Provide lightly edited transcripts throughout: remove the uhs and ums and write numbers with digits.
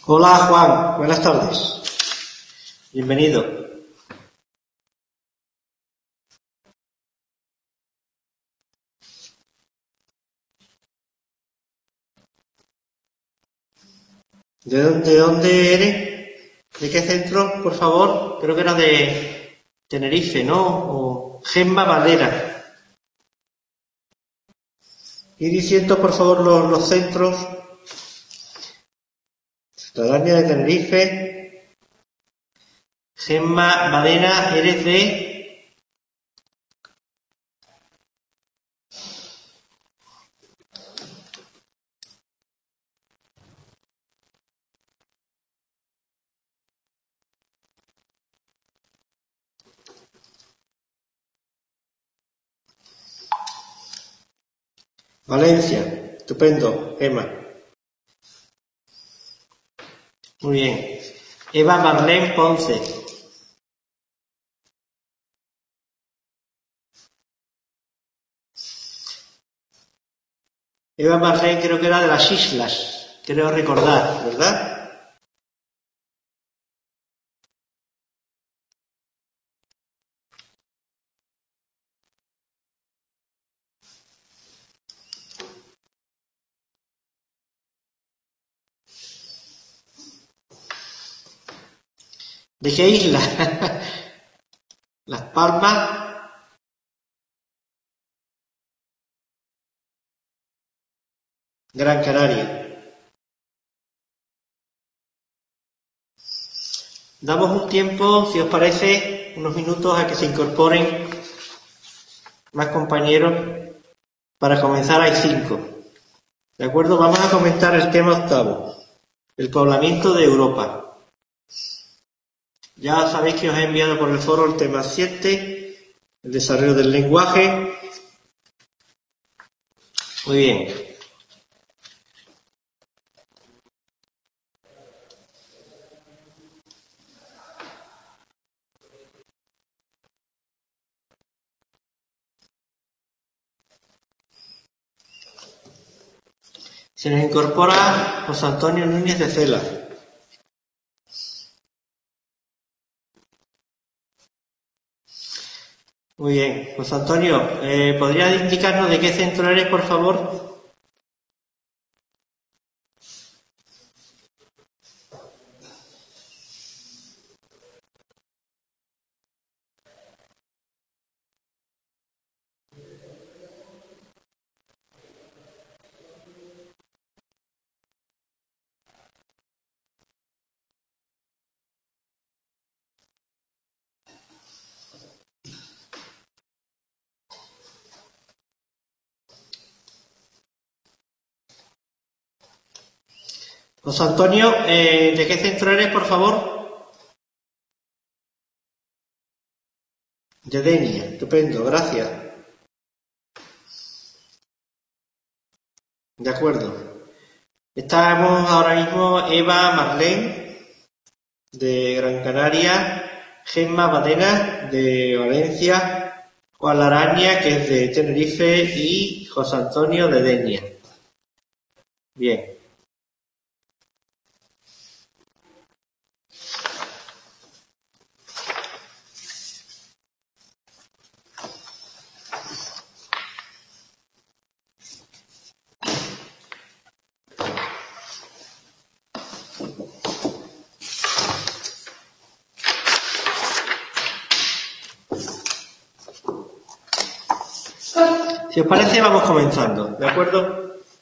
Hola Juan, buenas tardes. Bienvenido. ¿De dónde eres? ¿De qué centro, por favor? Creo que era de Tenerife, ¿no? O Gemma Valera. Ir diciendo, por favor, los centros. Ciudadanía de Tenerife. Gemma Valera, eres de... Valencia. Estupendo, Gemma. Muy bien. Eva Marlene Ponce. Eva Marlene creo que era de las islas, creo recordar, ¿verdad? ¿De qué isla? Las Palmas. Gran Canaria. Damos un tiempo, si os parece, unos minutos a que se incorporen más compañeros. Para comenzar hay 5. ¿De acuerdo? Vamos a comentar el tema octavo. El poblamiento de Europa. Ya sabéis que os he enviado por el foro el tema 7, el desarrollo del lenguaje. Muy bien. Se nos incorpora José Antonio Núñez de Cela. Muy bien. José Antonio, ¿podrías indicarnos de qué centro eres, por favor? José Antonio, ¿de qué centro eres, por favor? De Denia. Estupendo, gracias. De acuerdo. Estamos ahora mismo Eva Marlene, de Gran Canaria, Gemma Badena, de Valencia, Juan Laraña, que es de Tenerife, y José Antonio, de Denia. Bien. Si os parece, vamos comenzando, ¿de acuerdo?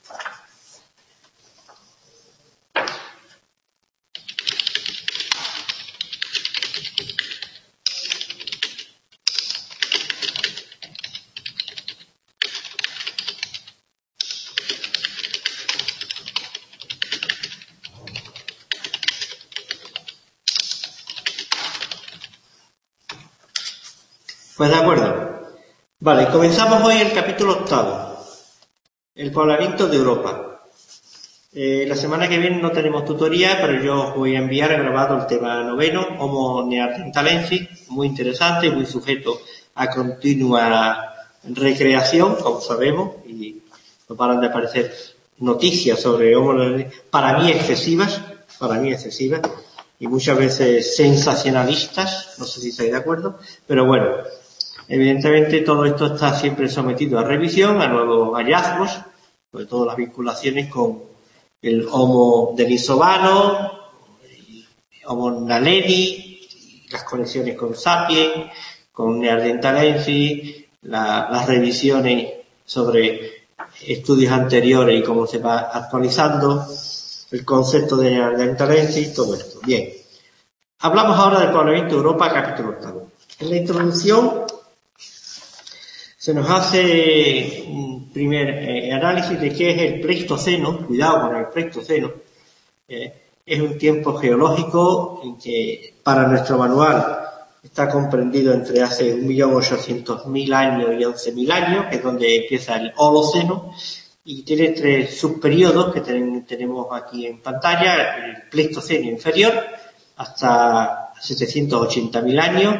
Pues de acuerdo. Vale, comenzamos hoy el capítulo octavo. El poblamiento de Europa. La semana que viene no tenemos tutoría, pero yo os voy a enviar grabado el tema noveno, Homo neanderthalensis, muy interesante y muy sujeto a continua recreación, como sabemos, y no paran de aparecer noticias sobre Homo neanderthalensis, para mí excesivas. para mí excesivas, y muchas veces sensacionalistas, no sé si estáis de acuerdo, pero bueno, evidentemente todo esto está siempre sometido a revisión, a nuevos hallazgos, sobre todo las vinculaciones con el Homo denisovano, el Homo naledi, las conexiones con Sapiens, con Neanderthalensis, las revisiones sobre estudios anteriores y cómo se va actualizando el concepto de Neanderthalensis, todo esto. Bien. Hablamos ahora del poblamiento de Europa, capítulo 8. En la introducción se nos hace un primer análisis de qué es el Pleistoceno. Cuidado con el Pleistoceno. Es un tiempo geológico en que para nuestro manual está comprendido entre hace 1.800.000 años y 11.000 años, que es donde empieza el Holoceno, y tiene 3 subperiodos que tenemos aquí en pantalla: el Pleistoceno inferior, hasta 780.000 años,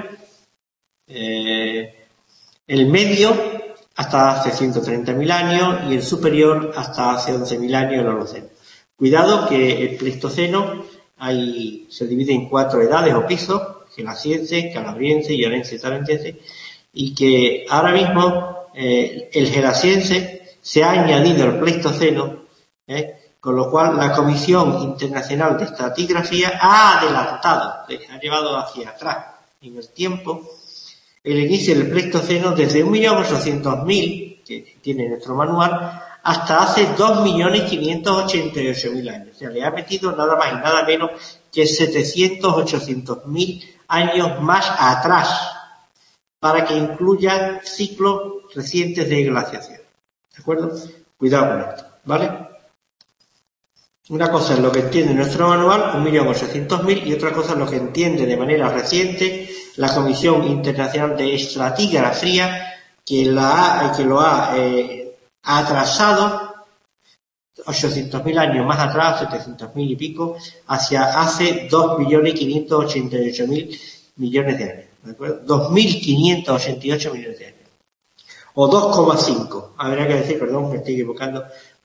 el medio hasta hace 130.000 años y el superior hasta hace 11.000 años, el Holoceno. Cuidado que el Pleistoceno se divide en 4 edades o pisos: gelasiense, calabriense, iorense y tarantense, y que ahora mismo el gelasiense se ha añadido al Pleistoceno, con lo cual la Comisión Internacional de Estratigrafía ha adelantado, ha llevado hacia atrás en el tiempo el inicio del Pleistoceno desde 1.800.000, que tiene nuestro manual, hasta hace 2.588.000 años. O sea, le ha metido nada más y nada menos que 700.000-800.000 años más atrás, para que incluya ciclos recientes de glaciación. ¿De acuerdo? Cuidado con esto, ¿vale? Una cosa es lo que entiende nuestro manual, 1.800.000, y otra cosa es lo que entiende de manera reciente la Comisión Internacional de Estratigrafía, que lo ha atrasado 800.000 años más atrás, 700.000 y pico, hacia hace 2.588.000 millones de años. ¿De acuerdo? 2.588 millones de años. O 2,5, habría que decir, perdón, me estoy equivocando,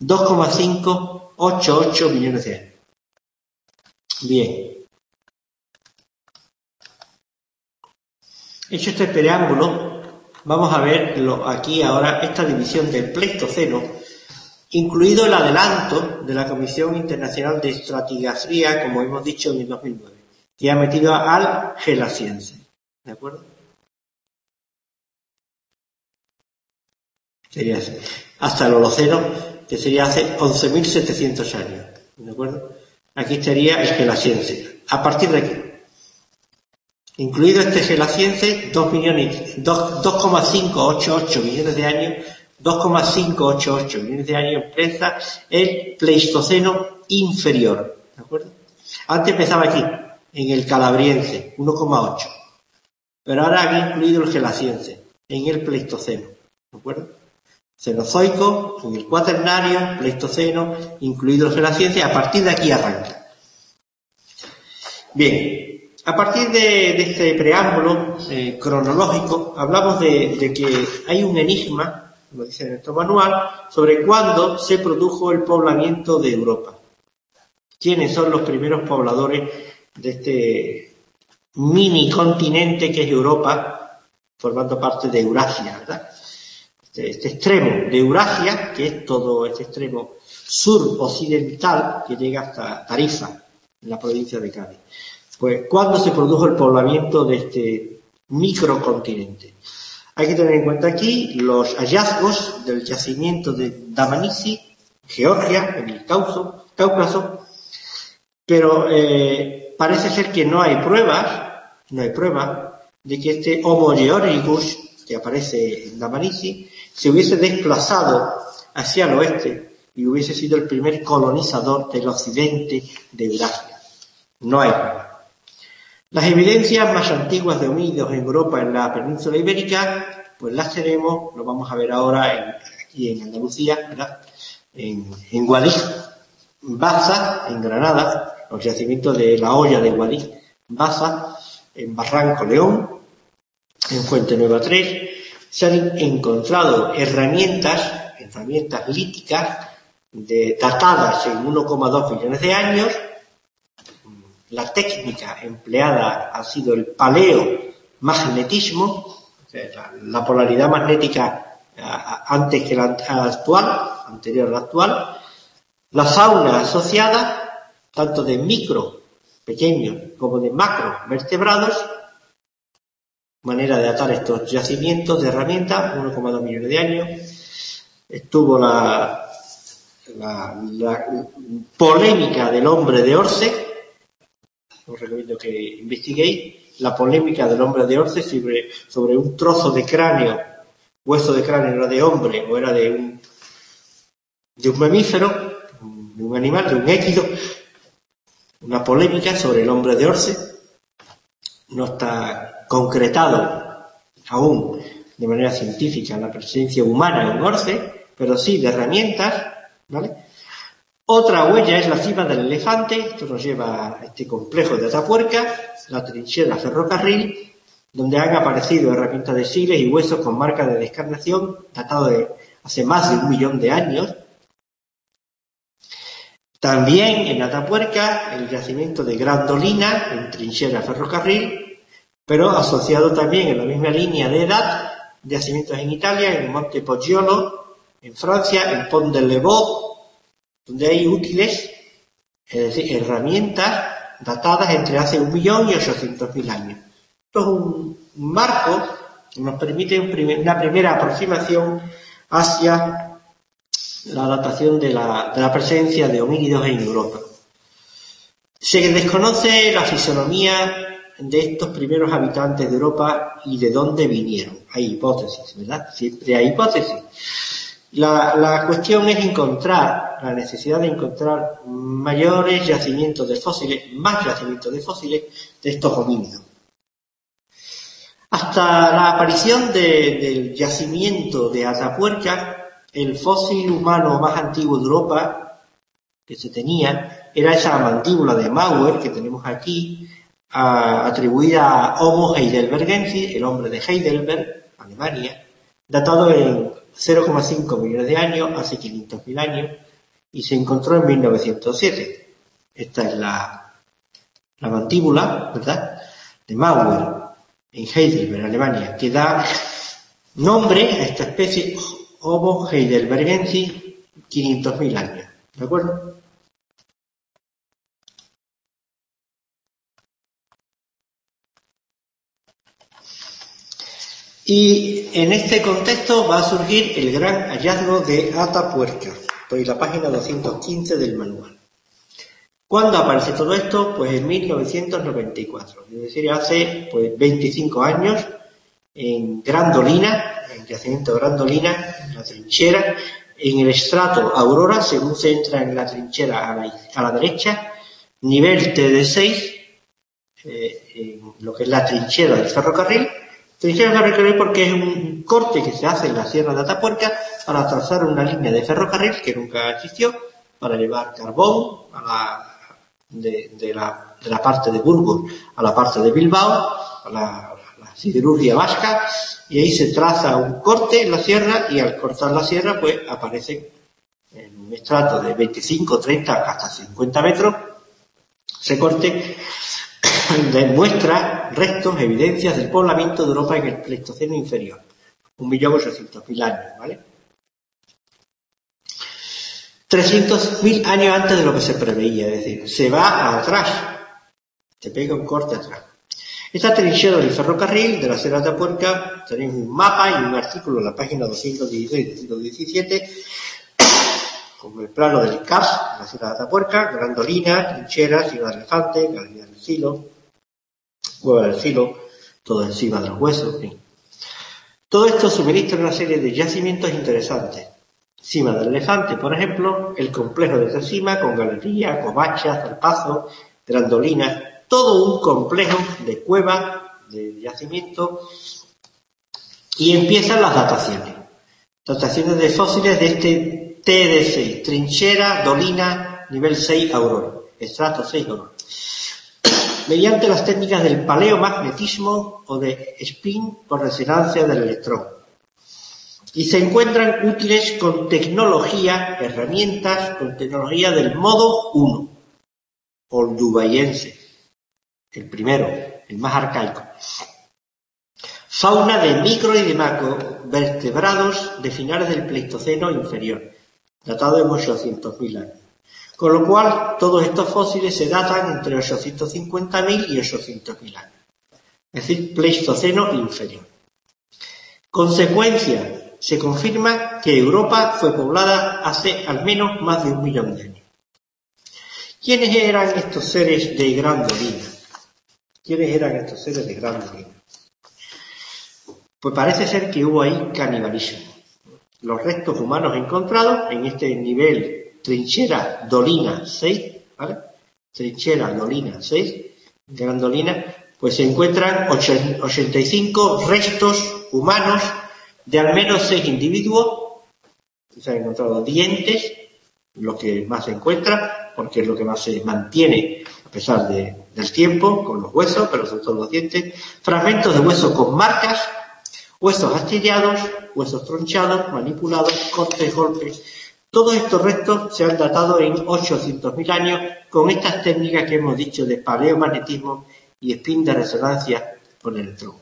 2,588 millones de años. Bien. Hecho este preámbulo, vamos a ver aquí ahora esta división del Pleistoceno, incluido el adelanto de la Comisión Internacional de Estratigrafía, como hemos dicho en el 2009, que ha metido al gelasiense. ¿De acuerdo? Sería así. Hasta el Holoceno, que sería hace 11.700 años. ¿De acuerdo? Aquí estaría el gelasiense. A partir de aquí, incluido este gelasiense, 2,588 millones de años, 2,588 millones de años empieza el Pleistoceno inferior. ¿De acuerdo? Antes empezaba aquí, en el calabriense, 1,8. Pero ahora ha incluido el gelasiense, en el Pleistoceno. ¿De acuerdo? Cenozoico, en el Cuaternario, Pleistoceno, incluido el gelasiense, a partir de aquí arranca. Bien, a partir de este preámbulo cronológico, hablamos de que hay un enigma, como dice en nuestro manual, sobre cuándo se produjo el poblamiento de Europa. ¿Quiénes son los primeros pobladores de este mini continente que es Europa, formando parte de Eurasia, ¿verdad? Este extremo de Eurasia, que es todo este extremo sur-occidental que llega hasta Tarifa, en la provincia de Cádiz. Pues, ¿cuándo se produjo el poblamiento de este microcontinente? Hay que tener en cuenta aquí los hallazgos del yacimiento de Dmanisi, Georgia, en el Cáucaso, pero parece ser que no hay pruebas de que este Homo georgicus, que aparece en Dmanisi, se hubiese desplazado hacia el oeste y hubiese sido el primer colonizador del occidente de Eurasia. No hay pruebas. Las evidencias más antiguas de homínidos en Europa, en la península ibérica, pues las tenemos, lo vamos a ver ahora aquí en Andalucía, ¿verdad? En Guadix, Baza, en Granada, los yacimientos de la Hoya de Guadix, Baza, en Barranco León, en Fuente Nueva 3, se han encontrado herramientas líticas datadas en 1,2 millones de años, la técnica empleada ha sido el paleomagnetismo, o sea, la polaridad magnética antes que la actual, anterior a la actual, la fauna asociada, tanto de micro, pequeños, como de macro vertebrados, manera de atar estos yacimientos de herramientas, 1,2 millones de años. Estuvo la polémica del hombre de Orce, os recomiendo que investiguéis, la polémica del hombre de Orce sobre un trozo de cráneo, hueso de cráneo era de hombre o era de un mamífero, de un animal, de un équido, una polémica sobre el hombre de Orce. No está concretado aún de manera científica la presencia humana en Orce, pero sí de herramientas, ¿vale? Otra huella es la cima del elefante, esto nos lleva a este complejo de Atapuerca, la trinchera ferrocarril, donde han aparecido herramientas de siles y huesos con marcas de descarnación, datados de hace más de 1 millón de años. También en Atapuerca el yacimiento de Grandolina, en trinchera ferrocarril, pero asociado también en la misma línea de edad, yacimientos en Italia, en el Monte Poggiolo, en Francia, en Pont de Levaux, donde hay útiles, es decir, herramientas datadas entre hace 1 millón y 800.000 años. Esto es un marco que nos permite una primera aproximación hacia la datación de la presencia de homínidos en Europa. Se desconoce la fisonomía de estos primeros habitantes de Europa y de dónde vinieron. Hay hipótesis, ¿verdad? Siempre hay hipótesis. La cuestión es la necesidad de encontrar mayores yacimientos de fósiles, más yacimientos de fósiles de estos homínidos. Hasta la aparición del yacimiento de Atapuerca, el fósil humano más antiguo de Europa que se tenía era esa mandíbula de Mauer que tenemos aquí, atribuida a Homo heidelbergensis, el hombre de Heidelberg, Alemania, datado en 0,5 millones de años, hace 500.000 años, y se encontró en 1907. Esta es la mandíbula, ¿verdad?, de Mauer, en Heidelberg, Alemania, que da nombre a esta especie Homo heidelbergensis 500.000 años. ¿De acuerdo? Y en este contexto va a surgir el gran hallazgo de Atapuerca. Estoy en la página 215 del manual. ¿Cuándo aparece todo esto? Pues en 1994, es decir, hace 25 años, en Grandolina, en el yacimiento Grandolina, en la trinchera, en el estrato Aurora, según se entra en la trinchera a la derecha, nivel TD6, en lo que es la trinchera del ferrocarril. Trinchera del ferrocarril porque es un corte que se hace en la Sierra de Atapuerca para trazar una línea de ferrocarril que nunca existió, para llevar carbón de la parte de Burgos a la parte de Bilbao, a la siderurgia vasca, y ahí se traza un corte en la sierra, y al cortar la sierra pues aparece en un estrato de 25, 30 hasta 50 metros, ese corte demuestra restos, evidencias del poblamiento de Europa en el Pleistoceno inferior, 1.800.000 años, ¿vale? 300.000 años antes de lo que se preveía, es decir, se va atrás, se pega un corte atrás. Esta trinchera del ferrocarril de la Sierra de Atapuerca, tenéis un mapa y un artículo en la página 216 y 217, con el plano del CAS, la Sierra de Atapuerca, Grandolina, trinchera, Ciudad del Elefante, Galería del Silo, Cueva del Silo, todo encima de los huesos, en fin. Todo esto suministra una serie de yacimientos interesantes. Cima del Elefante, por ejemplo, el complejo de esa cima con galería, covacha, zarpazo, Grandolina, todo un complejo de cuevas, de yacimientos, y empiezan las dataciones. Dataciones de fósiles de este TD6, trinchera, dolina, nivel 6, Aurora, estrato 6, Aurora. Mediante las técnicas del paleomagnetismo o de spin por resonancia del electrón. Y se encuentran útiles con tecnología, herramientas, con tecnología del modo 1, oldubayense. el primero, el más arcaico. Fauna de micro y de macro vertebrados de finales del Pleistoceno inferior, datado en 800.000 años. Con lo cual, todos estos fósiles se datan entre 850.000 y 800.000 años. Es decir, Pleistoceno inferior. Consecuencia, se confirma que Europa fue poblada hace al menos más de 1 millón de años. ¿Quiénes eran estos seres de gran dolina? Pues parece ser que hubo ahí canibalismo. Los restos humanos encontrados en este nivel trinchera dolina 6, ¿vale? Trinchera dolina 6, gran dolina, pues se encuentran 85 restos humanos de al menos 6 individuos. Se han encontrado dientes, lo que más se encuentra, porque es lo que más se mantiene a pesar del tiempo, con los huesos, pero sobre todo los dientes, fragmentos de huesos con marcas, huesos astillados, huesos tronchados, manipulados, cortes, golpes. Todos estos restos se han datado en 800.000 años con estas técnicas que hemos dicho de paleomagnetismo y spin de resonancia con electrón.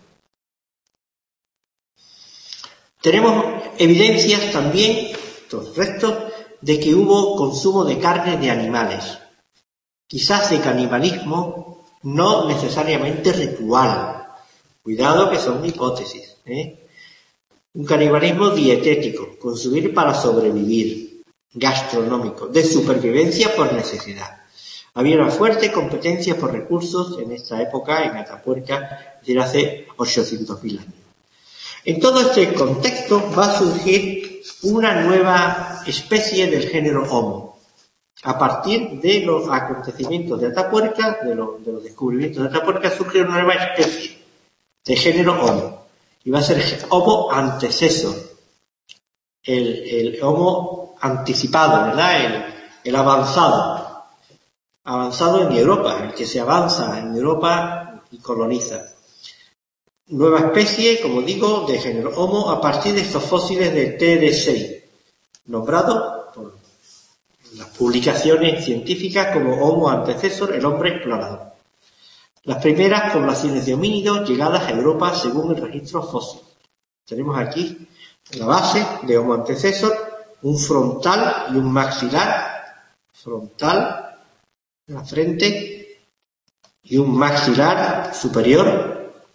Tenemos evidencias también, estos restos, de que hubo consumo de carne de animales. Quizás de canibalismo, no necesariamente ritual. Cuidado que son hipótesis, Un canibalismo dietético, consumir para sobrevivir, gastronómico, de supervivencia por necesidad. Había una fuerte competencia por recursos en esta época, en Atapuerca, es decir, hace 800.000 años. En todo este contexto va a surgir una nueva especie del género Homo. A partir de los acontecimientos de Atapuerca, de los descubrimientos de Atapuerca, surge una nueva especie de género Homo. Y va a ser Homo antecesor. El Homo anticipado, ¿verdad? El avanzado. Avanzado en Europa, el que se avanza en Europa y coloniza. Nueva especie, como digo, de género Homo a partir de estos fósiles de TD6, nombrados por las publicaciones científicas como Homo antecesor, el hombre explorador. Las primeras poblaciones de homínidos llegadas a Europa según el registro fósil. Tenemos aquí la base de Homo antecesor, un frontal y un maxilar, frontal en la frente y un maxilar superior,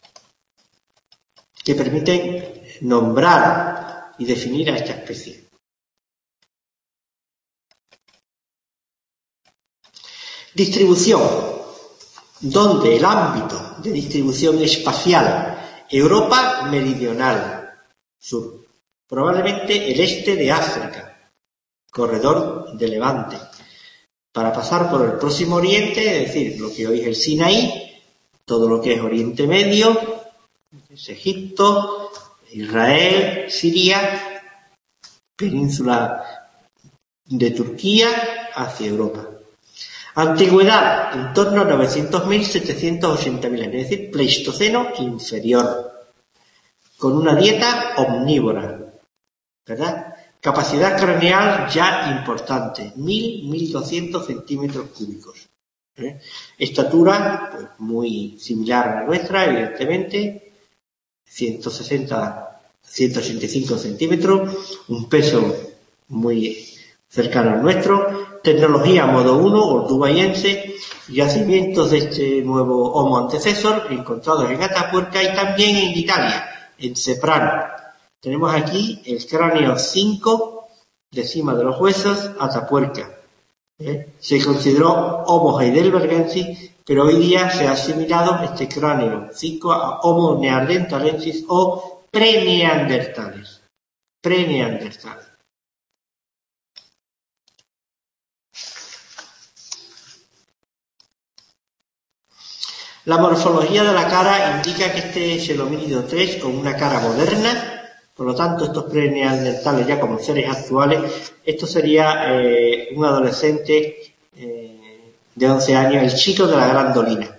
que permiten nombrar y definir a esta especie. Distribución, donde el ámbito de distribución espacial, Europa meridional, sur, probablemente el este de África, corredor de Levante, para pasar por el Próximo Oriente, es decir, lo que hoy es el Sinaí, todo lo que es Oriente Medio, es Egipto, Israel, Siria, península de Turquía, hacia Europa. Antigüedad, en torno a 900.000, 780.000 años, es decir, Pleistoceno inferior, con una dieta omnívora, ¿verdad? Capacidad craneal ya importante, 1.200 centímetros cúbicos. Estatura, pues muy similar a la nuestra, evidentemente, 160, 185 centímetros, un peso muy cercano al nuestro, tecnología modo 1 ordubayense, yacimientos de este nuevo Homo antecesor encontrados en Atapuerca y también en Italia, en Ceprano. Tenemos aquí el cráneo 5 de cima de los huesos, Atapuerca. Se consideró Homo heidelbergensis, pero hoy día se ha asimilado este cráneo 5 a Homo neanderthalensis o preneandertales. Preneandertales. La morfología de la cara indica que este es el homínido 3 con una cara moderna. Por lo tanto, estos preneandertales ya como seres actuales, esto sería un adolescente de 11 años, el chico de la Gran Dolina.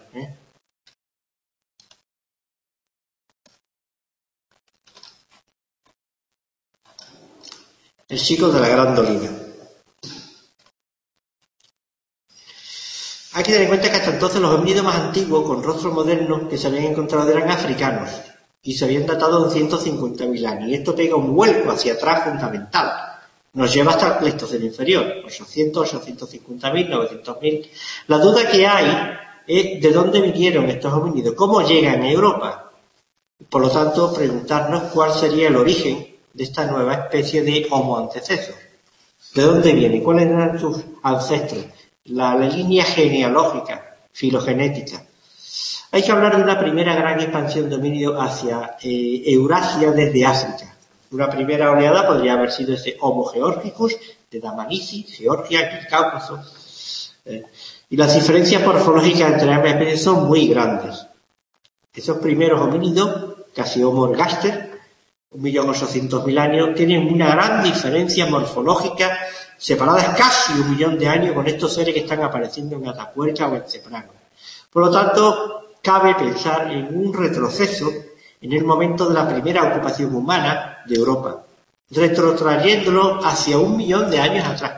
El chico de la Gran Dolina. Hay que tener en cuenta que hasta entonces los homínidos más antiguos con rostros modernos que se habían encontrado eran africanos y se habían datado en 150.000 años. Y esto pega un vuelco hacia atrás fundamental. Nos lleva hasta el Pleistoceno inferior, 800, 850.000, 900.000. La duda que hay es de dónde vinieron estos homínidos, cómo llegan a Europa. Por lo tanto, preguntarnos cuál sería el origen de esta nueva especie de Homo antecessor. ¿De dónde viene? ¿Cuáles eran sus ancestros? La línea genealógica, filogenética. Hay que hablar de una primera gran expansión de homínidos hacia Eurasia desde África. Una primera oleada podría haber sido ese Homo georgicus de Dmanisi, Georgia, en el Cáucaso. Y las diferencias morfológicas entre ambas especies son muy grandes. Esos primeros homínidos, casi Homo ergaster, 1.800.000 años, tienen una gran diferencia morfológica, separadas casi 1.000.000 de años con estos seres que están apareciendo en Atapuerca o en Ceprano. Por lo tanto, cabe pensar en un retroceso en el momento de la primera ocupación humana de Europa, retrotrayéndolo hacia 1.000.000 de años atrás.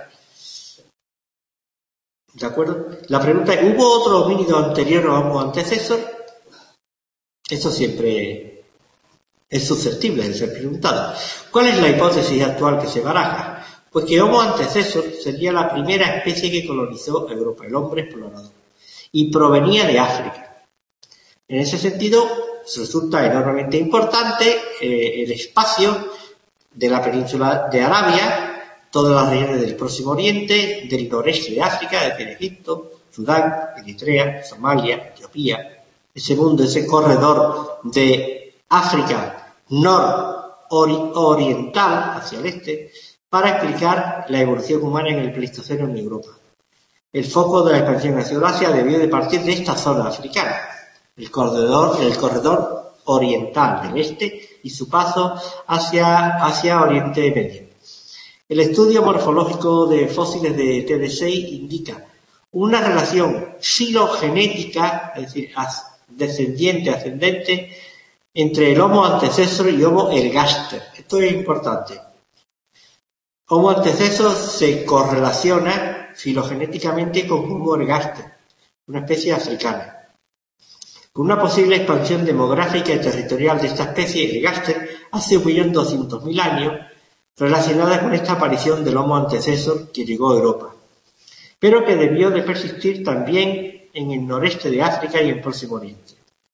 ¿De acuerdo? La pregunta es, ¿hubo otro homínido anterior a Homo antecessor? Eso siempre es susceptible de ser preguntado. ¿Cuál es la hipótesis actual que se baraja? Pues que Homo antecessor sería la primera especie que colonizó Europa, el hombre explorador, y provenía de África. En ese sentido, resulta enormemente importante el espacio de la península de Arabia, todas las regiones del Próximo Oriente, del noreste de África, desde Egipto, Sudán, Eritrea, Somalia, Etiopía, ese mundo, ese corredor de África nororiental hacia el este, para explicar la evolución humana en el Pleistoceno en Europa. El foco de la expansión hacia Eurasia debió de partir de esta zona africana, el corredor oriental del este y su paso hacia Oriente Medio. El estudio morfológico de fósiles de TD6 indica una relación filogenética, es decir, ascendente, entre el Homo antecessor y Homo ergaster. Esto es importante. Homo antecessor se correlaciona filogenéticamente con Homo ergaster, una especie africana. Con una posible expansión demográfica y territorial de esta especie ergaster hace 1.200.000 años, relacionada con esta aparición del Homo antecessor que llegó a Europa, pero que debió de persistir también en el noreste de África y en Próximo Oriente.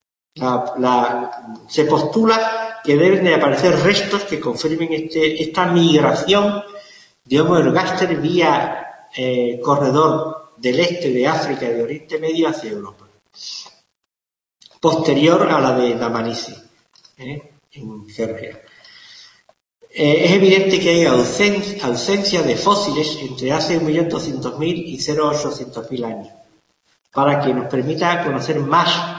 Se postula que deben de aparecer restos que confirmen esta migración de Homo ergaster vía corredor del este de África y de Oriente Medio hacia Europa, posterior a la de Dmanisi, en Georgia. Es evidente que hay ausencia de fósiles entre hace 1.200.000 y 0.800.000 años, para que nos permita conocer más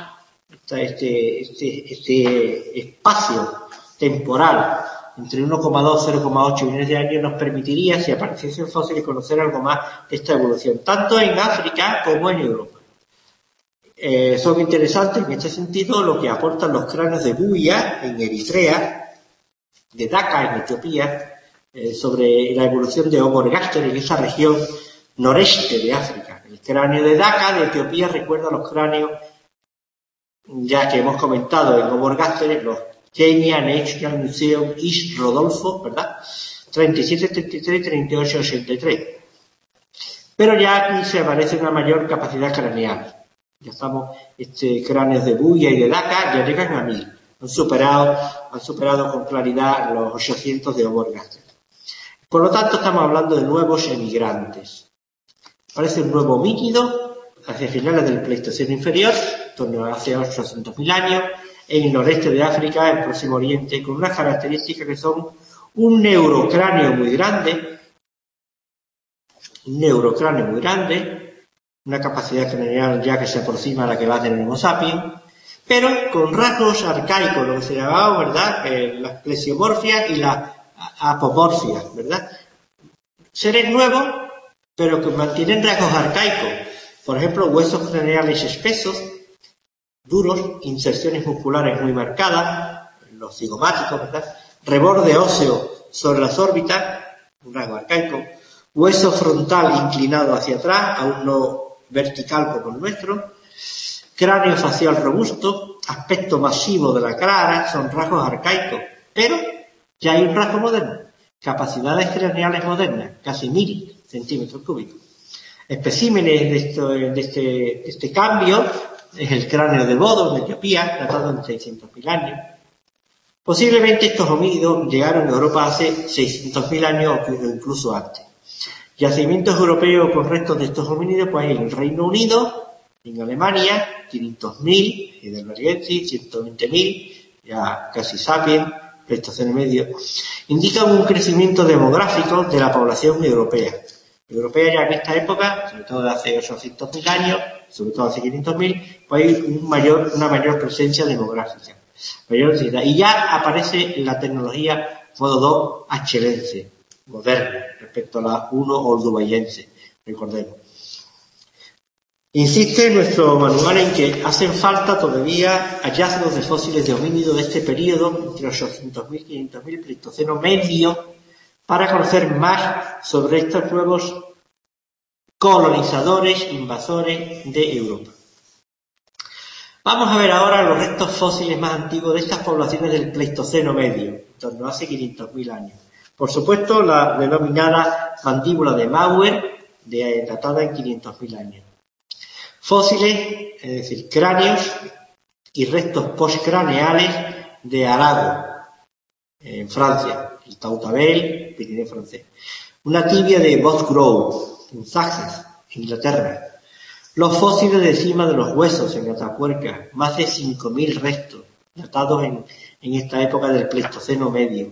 este espacio temporal entre 1,2 y 0,8 millones de años. Nos permitiría, si apareciesen fósiles, conocer algo más de esta evolución, tanto en África como en Europa. Son interesantes en este sentido lo que aportan los cráneos de Buya en Eritrea, de Dhaka en Etiopía, sobre la evolución de Homo ergaster en esa región noreste de África. El cráneo de Dhaka de Etiopía recuerda los cráneos ya que hemos comentado en Homo ergaster, los Kenya National Museum East Rodolfo, ¿verdad? 37-33, 38-83. Pero ya aquí se aparece una mayor capacidad craneal. Ya estamos, cráneos de Buya y de Dhaka ya llegan a 1.000. Han superado con claridad los 800 de Homo ergaster. Por lo tanto, estamos hablando de nuevos emigrantes. Aparece un nuevo homínido hacia finales del Pleistoceno inferior, en torno a hace 800.000 años, en el noreste de África, en el Próximo Oriente, con unas características que son un neurocráneo muy grande, una capacidad craneal ya que se aproxima a la que va a tener Homo sapiens, pero con rasgos arcaicos, lo que se llamaba, ¿verdad?, las plesiomorfias y las apomorfias, ¿verdad? Seres nuevos, pero que mantienen rasgos arcaicos. Por ejemplo, huesos craneales espesos, duros, inserciones musculares muy marcadas, los cigomáticos, ¿verdad? Reborde óseo sobre las órbitas, un rasgo arcaico. Hueso frontal inclinado hacia atrás, aún no vertical como el nuestro, cráneo facial robusto, aspecto masivo de la cara, son rasgos arcaicos, pero ya hay un rasgo moderno, capacidades craneales modernas, casi 1000 centímetros cúbicos. Especímenes de este cambio es el cráneo de Bodos, de Etiopía, datado en 600.000 años. Posiblemente estos homínidos llegaron a Europa hace 600.000 años o incluso antes. Yacimientos europeos con restos de estos homínidos pues hay en el Reino Unido, en Alemania, 500.000, Heidelbergensis, 120.000, ya casi sapiens, Pleistoceno medio, indican un crecimiento demográfico de la población europea. Europea ya en esta época, sobre todo de hace 800.000 años, sobre todo hace 500.000, pues hay una mayor presencia demográfica. Y ya aparece la tecnología modo 2 achelense, moderna, respecto a la 1 oldubayense, recordemos. Insiste nuestro manual en que hacen falta todavía hallazgos de fósiles de homínidos de este periodo, entre 800.000 y 500.000, Pleistoceno medio, para conocer más sobre estos nuevos colonizadores, invasores de Europa. Vamos a ver ahora los restos fósiles más antiguos de estas poblaciones del Pleistoceno medio, en torno a hace 500.000 años. Por supuesto, la denominada mandíbula de Mauer, datada en 500.000 años. Fósiles, es decir, cráneos y restos postcraneales de Arago, en Francia, el Tautabel, Pirineo francés. Una tibia de Bosgrove, en Sussex, Inglaterra. Los fósiles de cima de los huesos en Atapuerca, más de 5.000 restos, datados en esta época del Pleistoceno medio.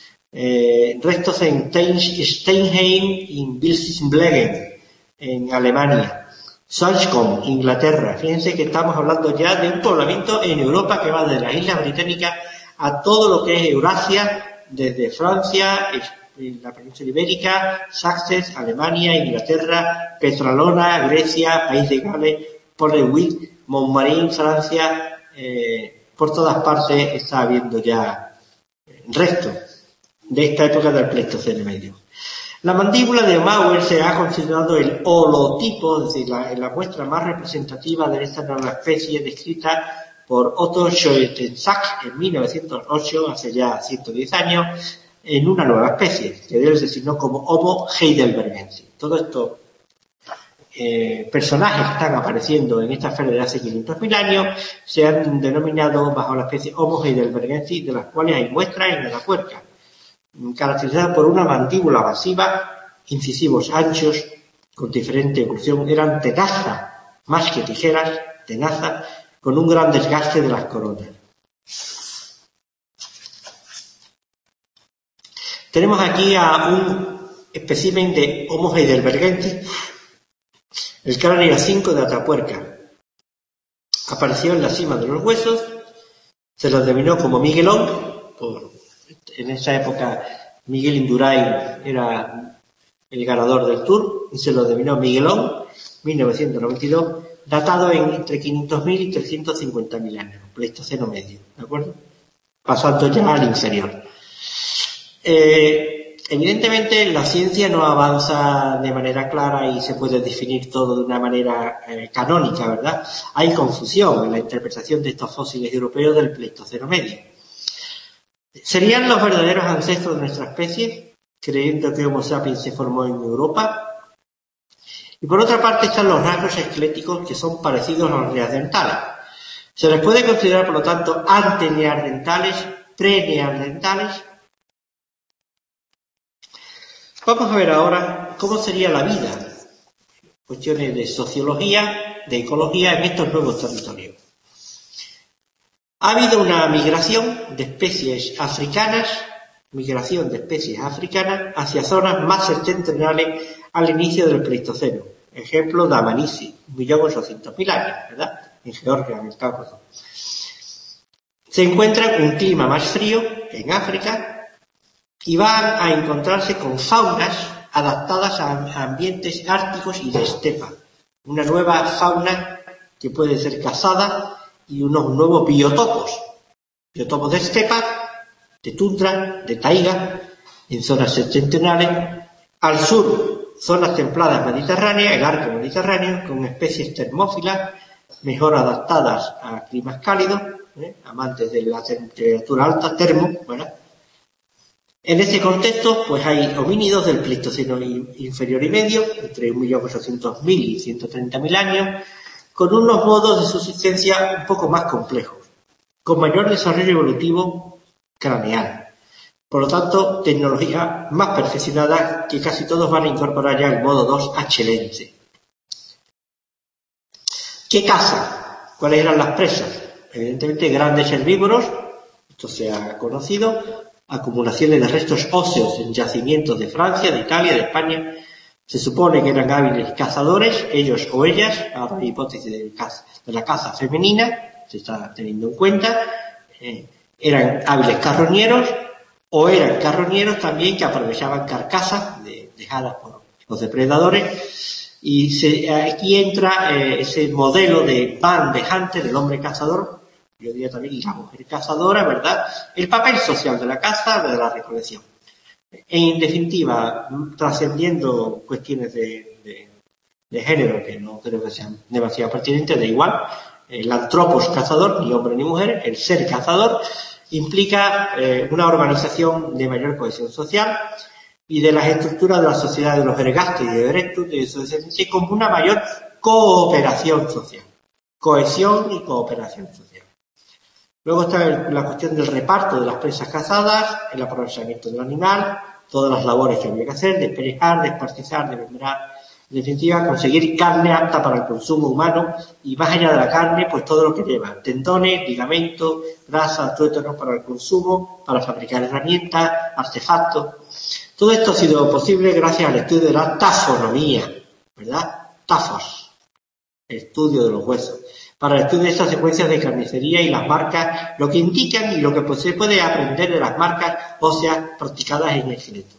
Restos en Steinheim y en Wilhelmshaven, en Alemania. Salzcombe, Inglaterra. Fíjense que estamos hablando ya de un poblamiento en Europa que va desde las Islas Británicas a todo lo que es Eurasia, desde Francia, la península ibérica, Sussex, Alemania, Inglaterra, Petralona, Grecia, País de Gales, Port-de-Witt, Montmarin, Francia, por todas partes está habiendo ya restos de esta época del Pleistoceno medio. La mandíbula de Mauer se ha considerado el holotipo, es decir, la muestra más representativa de esta nueva especie descrita por Otto Schoetensack en 1908, hace ya 110 años, en una nueva especie, que él designó como Homo heidelbergensis. Todos estos personajes que están apareciendo en esta esfera de hace 500.000 años se han denominado bajo la especie Homo heidelbergensis, de las cuales hay muestras en Atapuerca, caracterizada por una mandíbula masiva, incisivos anchos, con diferente oclusión, eran tenazas, más que tijeras, tenazas, con un gran desgaste de las coronas. Tenemos aquí a un espécimen de Homo heidelbergensis, el cráneo A5 de Atapuerca. Apareció en la cima de los huesos, se lo denominó como Miguelón, en esa época Miguel Indurain era el ganador del Tour y se lo denominó Miguelón, 1992, datado entre 500.000 y 350.000 años, Pleistoceno medio, ¿de acuerdo? Pasando ya al inferior. Evidentemente la ciencia no avanza de manera clara y se puede definir todo de una manera canónica, ¿verdad? Hay confusión en la interpretación de estos fósiles europeos del Pleistoceno medio. ¿Serían los verdaderos ancestros de nuestra especie, creyendo que Homo sapiens se formó en Europa? Y por otra parte están los rasgos esqueléticos que son parecidos a los neandertales. Se les puede considerar, por lo tanto, anteneandertales, preneandertales. Vamos a ver ahora cómo sería la vida, cuestiones de sociología, de ecología en estos nuevos territorios. Ha habido una migración de especies africanas hacia zonas más septentrionales al inicio del Pleistoceno. Ejemplo, Dmanisi, 1.800.000 años, ¿verdad? En Georgia, en el Cáucaso. Se encuentran un clima más frío en África y van a encontrarse con faunas adaptadas a ambientes árticos y de estepa. Una nueva fauna que puede ser cazada y unos nuevos biotopos de estepa, de tundra, de taiga, en zonas septentrionales, al sur zonas templadas mediterráneas, el arco mediterráneo, con especies termófilas, mejor adaptadas a climas cálidos, amantes de la temperatura alta, ¿verdad? En este contexto, pues hay homínidos del Pleistoceno inferior y medio, entre 1.800.000 y 130.000 años, con unos modos de subsistencia un poco más complejos, con mayor desarrollo evolutivo craneal. Por lo tanto, tecnología más perfeccionada que casi todos van a incorporar ya el modo 2 H-Lence. ¿Qué cazan? ¿Cuáles eran las presas? Evidentemente grandes herbívoros, esto se ha conocido, acumulaciones de restos óseos en yacimientos de Francia, de Italia, de España. Se supone que eran hábiles cazadores, ellos o ellas, ahora hay hipótesis de la caza femenina, se está teniendo en cuenta, eran hábiles carroñeros, o eran carroñeros también que aprovechaban carcasas dejadas por los depredadores, y aquí entra ese modelo de Van de Hunter, del hombre cazador, yo diría también, y la mujer cazadora, ¿verdad? El papel social de la caza, de la recolección. En definitiva, trascendiendo cuestiones de género, que no creo que sean demasiado pertinentes, da igual, el antropos cazador, ni hombre ni mujer, el ser cazador, implica una organización de mayor cohesión social y de las estructuras de la sociedad de los ergastos y de erectus, y como una mayor cooperación social. Cohesión y cooperación social. Luego está la cuestión del reparto de las presas cazadas, el aprovechamiento del animal, todas las labores que había que hacer, despellejar, despartizar, desmembrar, en definitiva, conseguir carne apta para el consumo humano y más allá de la carne, pues todo lo que lleva, tendones, ligamentos, grasas, tuétanos para el consumo, para fabricar herramientas, artefactos. Todo esto ha sido posible gracias al estudio de la tafonomía, ¿verdad? Tafos, el estudio de los huesos. Para el estudio de estas secuencias de carnicería y las marcas, lo que indican y lo que se puede aprender de las marcas óseas practicadas en el esqueleto.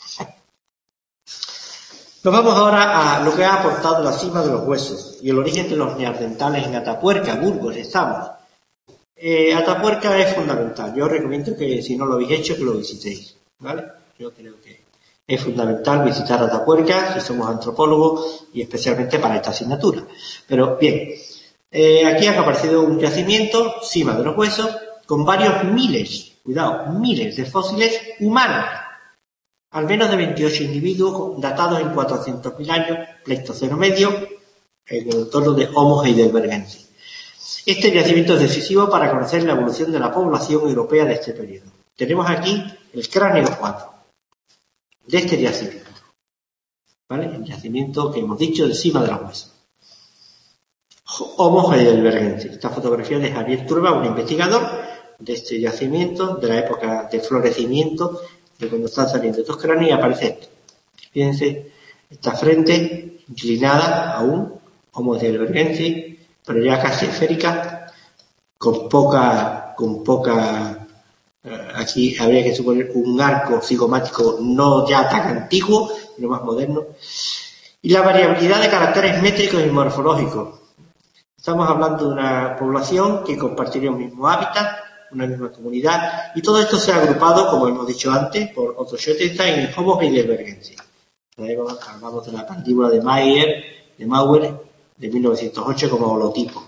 Nos vamos ahora a lo que ha aportado la cima de los huesos y el origen de los neandertales en Atapuerca, Burgos, estamos. Atapuerca es fundamental. Yo recomiendo que si no lo habéis hecho, que lo visitéis, ¿vale? Yo creo que es fundamental visitar Atapuerca si somos antropólogos y especialmente para esta asignatura. Pero bien, aquí ha aparecido un yacimiento, cima de los huesos, con varios miles, cuidado, miles de fósiles humanos. Al menos de 28 individuos datados en 400.000 años, Pleistoceno medio, en el entorno de Homo heidelbergensis. Este yacimiento es decisivo para conocer la evolución de la población europea de este periodo. Tenemos aquí el cráneo 4 de este yacimiento, ¿vale? El yacimiento que hemos dicho de cima de los huesos. Homo heidelbergensis. Esta fotografía de Javier Turba, un investigador de este yacimiento, de la época de florecimiento, de cuando están saliendo estos cráneos, y aparece esto. Fíjense, esta frente inclinada aún, Homo heidelbergensis, pero ya casi esférica, con poca, aquí habría que suponer un arco cigomático no ya tan antiguo, sino más moderno, y la variabilidad de caracteres métricos y morfológicos. Estamos hablando de una población que compartiría un mismo hábitat, una misma comunidad, y todo esto se ha agrupado, como hemos dicho antes, por Otto Schoenstein en Homo heidelbergensis. Luego hablamos de la mandíbula de Mauer, de 1908 como holotipo.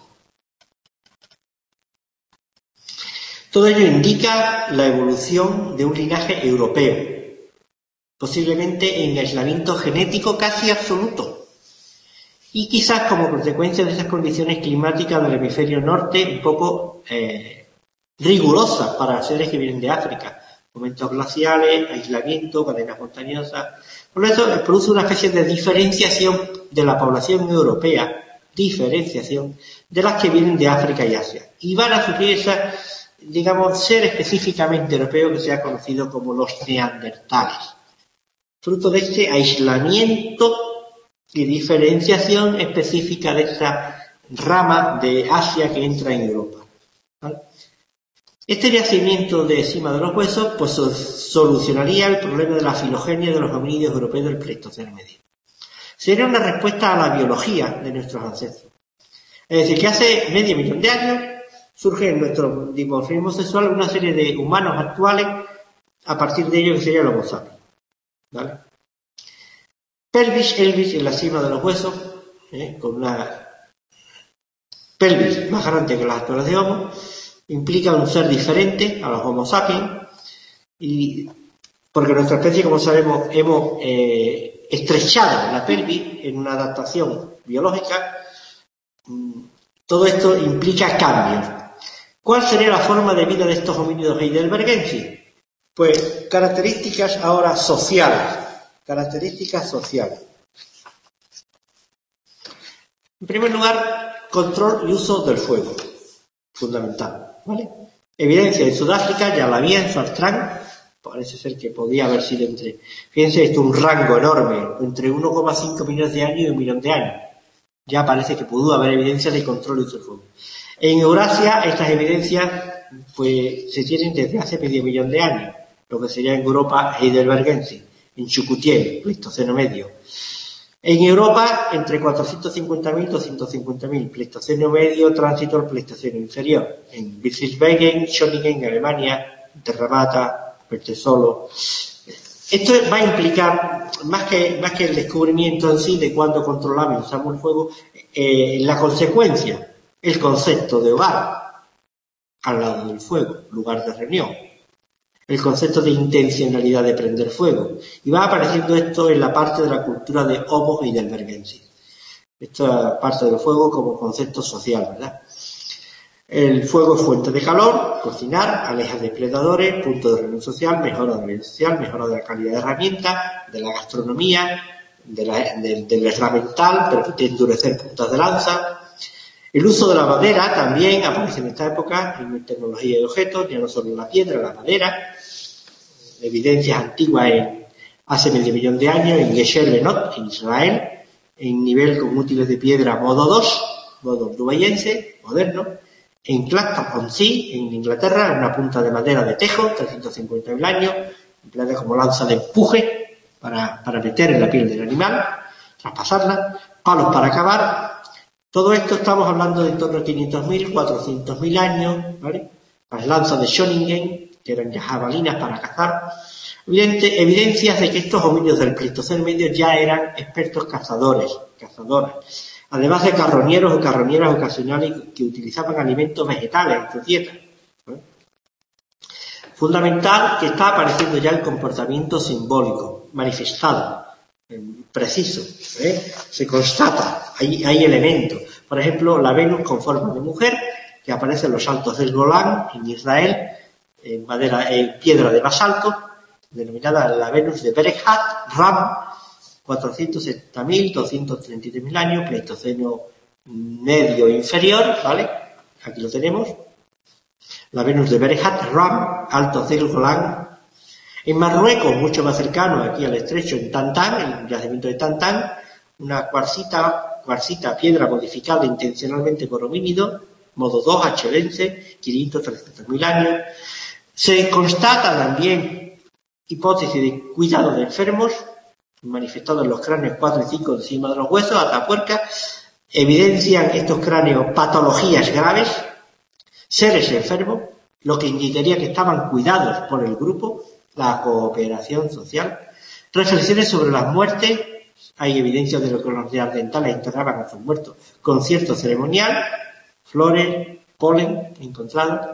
Todo ello indica la evolución de un linaje europeo, posiblemente en aislamiento genético casi absoluto, y quizás como consecuencia de esas condiciones climáticas del hemisferio norte un poco rigurosas para seres que vienen de África, momentos glaciales, aislamiento, cadenas montañosas. Por eso produce una especie de diferenciación de la población europea, diferenciación de las que vienen de África y Asia. Y van a sufrir esa, digamos, ser específicamente europeo que se ha conocido como los neandertales. Fruto de este aislamiento y diferenciación específica de esta rama de Asia que entra en Europa, ¿vale? Este yacimiento de cima de los huesos pues solucionaría el problema de la filogenia de los homínidos europeos del Pleistoceno medio. Sería una respuesta a la biología de nuestros ancestros. Es decir, que hace medio millón de años surge en nuestro dimorfismo sexual una serie de humanos actuales a partir de ello que sería el Homo sapiens, ¿vale? Elvis en la cima de los huesos, con una pelvis más grande que las actuales de Homo, implica un ser diferente a los Homo sapiens, y porque nuestra especie, como sabemos, hemos estrechado la pelvis en una adaptación biológica. Todo esto implica cambios. ¿Cuál sería la forma de vida de estos homínidos heidelbergensis? Pues características ahora sociales. Características sociales. En primer lugar, control y uso del fuego. Fundamental, ¿vale? Evidencia en Sudáfrica, ya la había en Zartrán. Parece ser que podía haber sido fíjense, esto un rango enorme, entre 1,5 millones de años y 1 millón de años. Ya parece que pudo haber evidencia de control y uso del fuego. En Eurasia, estas evidencias pues se tienen desde hace medio millón de años, lo que sería en Europa heidelbergensis, en Chukutien, Pleistoceno medio. En Europa, entre 450.000 y 250.000, Pleistoceno medio, tránsito al Pleistoceno inferior. En Wiesbaden, Schöningen, Alemania, Terramata, Solo. Esto va a implicar, más que el descubrimiento en sí de cuándo controlamos y usamos el fuego, la consecuencia, el concepto de hogar al lado del fuego, lugar de reunión, el concepto de intencionalidad de prender fuego. Y va apareciendo esto en la parte de la cultura de Homo heidelbergensis. Esta parte del fuego como concepto social, ¿verdad? El fuego es fuente de calor, cocinar, aleja depredadores, punto de reunión social, mejora de la vida social, mejora de la calidad de herramientas, de la gastronomía, del herramental, permite endurecer puntas de lanza. El uso de la madera también aparece en esta época en tecnología de objetos, ya no solo la piedra, la madera. Evidencias antiguas hace medio millón de años en Gesher Benot, en Israel, en nivel con útiles de piedra modo 2, modo dubayense, moderno. En Clacton-on-Sea, en Inglaterra, una punta de madera de tejo, 350.000 años, empleada como lanza de empuje para meter en la piel del animal, traspasarla, palos para cavar. Todo esto estamos hablando de en torno a 500.000, 400.000 años, ¿vale? Las lanzas de Schöningen, que eran ya jabalinas para cazar. Evidencias de que estos homínidos del Pleistoceno medio ya eran expertos cazadoras. Además de carroñeros o carroñeras ocasionales que utilizaban alimentos vegetales en sus dietas. Fundamental que está apareciendo ya el comportamiento simbólico, manifestado, preciso, se constata, hay elementos. Por ejemplo, la Venus con forma de mujer, que aparece en los altos del Golán, en Israel, en piedra de basalto, denominada la Venus de Berejat, Ram, 470.000, 233.000 años, Pleistoceno medio inferior, ¿vale? Aquí lo tenemos. La Venus de Berejat, Ram, altos del Golán. En Marruecos, mucho más cercano, aquí al estrecho, en Tantán, el yacimiento de Tantán, una cuarcita, piedra modificada intencionalmente por homínido, modo 2, achelense, 500-300.000 años. Se constata también hipótesis de cuidado de enfermos, manifestado en los cráneos 4 y 5 encima de los huesos, Atapuerca, evidencian estos cráneos patologías graves, seres enfermos, lo que indicaría que estaban cuidados por el grupo, la cooperación social. Reflexiones sobre las muertes, hay evidencia de lo que los neandertales enterraban a sus muertos con cierto ceremonial, flores, polen encontrados.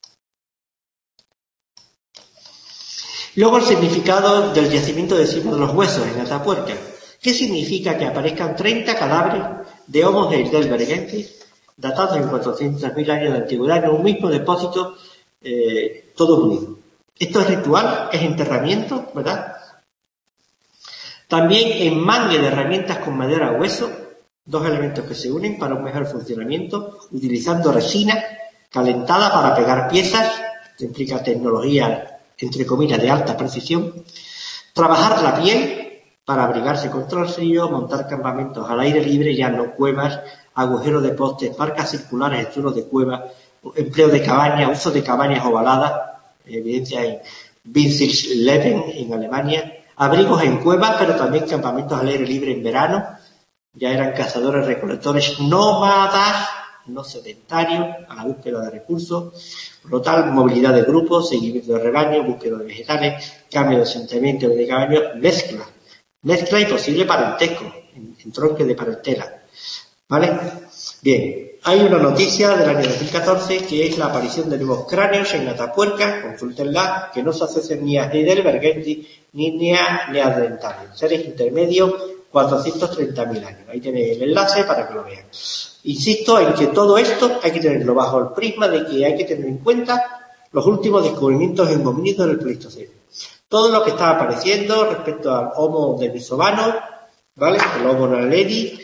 Luego el significado del yacimiento de cima de los huesos en Atapuerca. ¿Qué significa que aparezcan 30 cadáveres de Homo heidelbergensis datados en 400.000 años de antigüedad en un mismo depósito, todos unidos? Esto es ritual, es enterramiento, ¿verdad? También en mangue de herramientas con madera o hueso, dos elementos que se unen para un mejor funcionamiento, utilizando resina calentada para pegar piezas, que implica tecnología entre comillas, de alta precisión, trabajar la piel para abrigarse contra el frío, montar campamentos al aire libre, ya no cuevas, agujeros de postes, marcas circulares en suelos de cuevas, empleo de cabañas, uso de cabañas ovaladas, evidencia en Winzilsleben, en Alemania, abrigos en cuevas, pero también campamentos al aire libre en verano, ya eran cazadores, recolectores, nómadas, no sedentarios, a la búsqueda de recursos. Por lo tal, movilidad de grupos, seguimiento de rebaño, búsqueda de vegetales, cambio de asentamiento de cabaños, mezcla mezcla y posible parentesco, en tronque de parentela. ¿Vale? Bien, hay una noticia del año 2014 que es la aparición de nuevos cráneos en Atapuerca, consúltenla, que no se asocian ni a Heidelbergensis ni a neandertales, seres intermedios, 430.000 años. Ahí tenéis el enlace para que lo vean. Insisto en que todo esto hay que tenerlo bajo el prisma de que hay que tener en cuenta los últimos descubrimientos en homínidos del Pleistoceno. Todo lo que está apareciendo respecto al Homo denisovanos, ¿vale? El Homo naledi,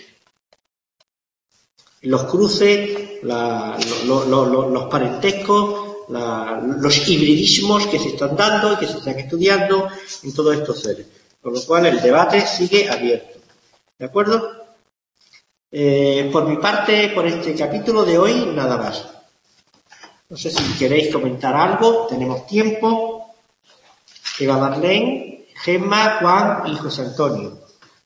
los cruces, los parentescos, los hibridismos que se están dando y que se están estudiando en todos estos seres. Con lo cual el debate sigue abierto. ¿De acuerdo? Por mi parte, por este capítulo de hoy, nada más. No sé si queréis comentar algo, tenemos tiempo. Eva Marlene, Gemma, Juan y José Antonio.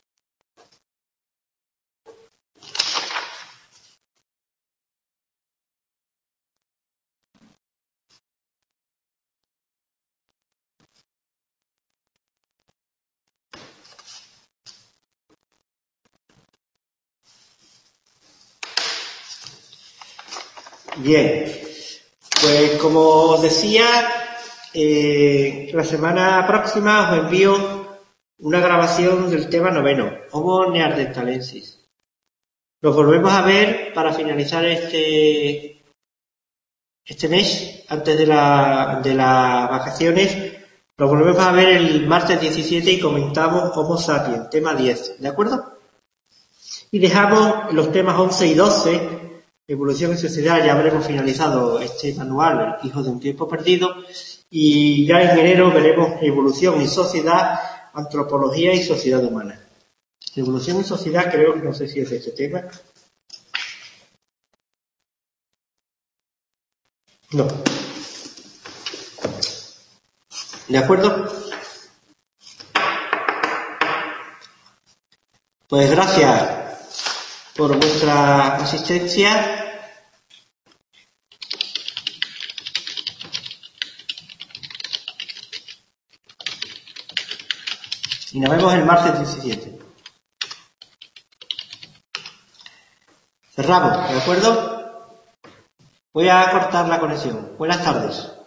Bien, pues como os decía, la semana próxima os envío una grabación del tema 9, Homo neanderthalensis. Nos volvemos a ver para finalizar este mes, antes de las vacaciones. Nos volvemos a ver el martes 17 y comentamos Homo sapiens, tema 10, ¿de acuerdo? Y dejamos los temas 11 y 12, Evolución y Sociedad. Ya habremos finalizado este manual, Hijos de un tiempo perdido, y ya en enero veremos Evolución y Sociedad, Antropología y Sociedad humana. Evolución y Sociedad, creo que no sé si es este tema. No. ¿De acuerdo? Pues gracias por vuestra asistencia. Y nos vemos el martes 17. Cerramos, ¿de acuerdo? Voy a cortar la conexión. Buenas tardes.